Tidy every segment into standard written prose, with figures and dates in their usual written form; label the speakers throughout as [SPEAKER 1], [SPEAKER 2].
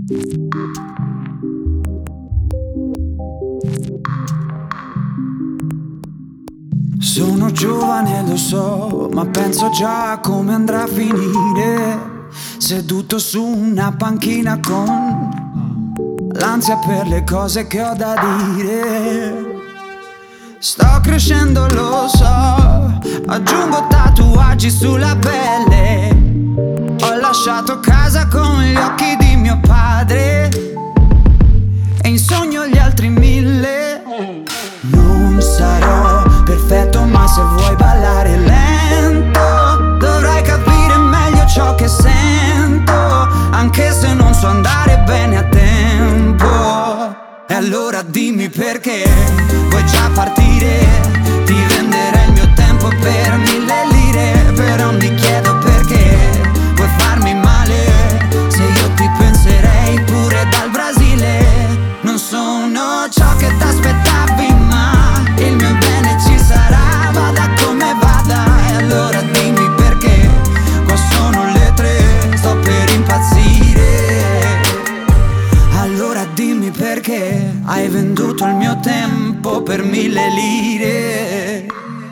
[SPEAKER 1] Sono giovane, lo so, ma penso già a come andrà a finire, seduto su una panchina con l'ansia per le cose che ho da dire. Sto crescendo, lo so, aggiungo tatuaggi sulla pelle. Ho lasciato casa con gli occhi di mio padre e in sogno gli altri 1000. Non sarò perfetto, ma se vuoi ballare lento dovrai capire meglio ciò che sento, anche se non so andare bene a tempo. E allora dimmi perché vuoi già partire, ti venderei il mio tempo per 1000 lire. Però mi chiedo perché vuoi farmi male, se io ti penserei pure dal Brasile. Non sono ciò che t'aspettavi, ma il mio bene ci sarà, vada come vada. E allora dimmi perché, qua sono le 3, sto per impazzire. Allora dimmi perché hai venduto il mio tempo per 1000 lire.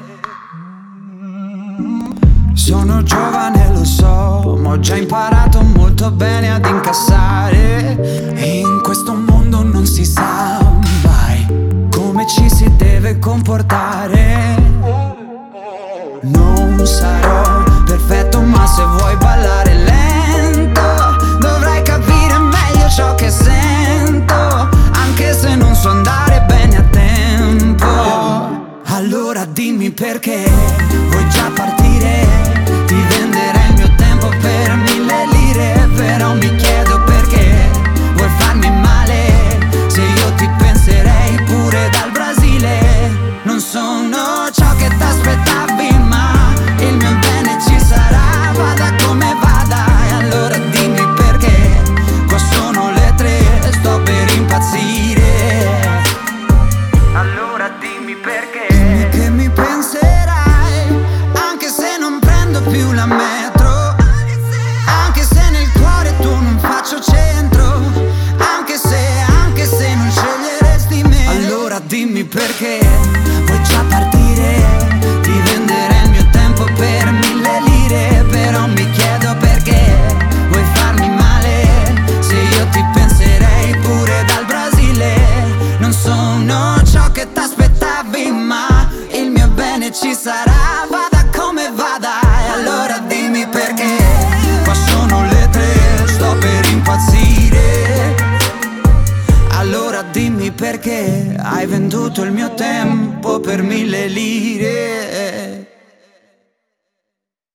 [SPEAKER 1] Sono giovane, lo so, ma ho già imparato molto bene ad incassare. E in questo mondo non si sa mai come ci si deve comportare. Non sarò perfetto, ma se vuoi ballare lento dovrai capire meglio ciò che sento, anche se non so andare bene a tempo. Allora dimmi perché vuoi già partire, ti venderei il mio tempo per 1000 lire. Però mi chiedo perché vuoi farmi male, se io ti penserei pure dal Brasile. Non sono ciò che t'aspettavi, ma il mio bene ci sarà, vada come vada. E allora dimmi perché, qua sono le 3, sto per impazzire. Allora dimmi perché, dimmi che mi penserai, anche se non prendo più la metro, anche se nel cuore tu non faccio centro, anche se non sceglieresti me. Allora dimmi perché vuoi già partire, ti venderei il mio tempo per 1000 lire. Però mi chiedo perché vuoi farmi male, se io ti penserei pure dal Brasile. Non sono ciò che t'aspettavi, ma il mio bene ci sarà, vada come vada. E allora dimmi perché, qua sono le 3, sto per impazzire. Allora dimmi perché hai venduto il mio tempo per 1000 lire.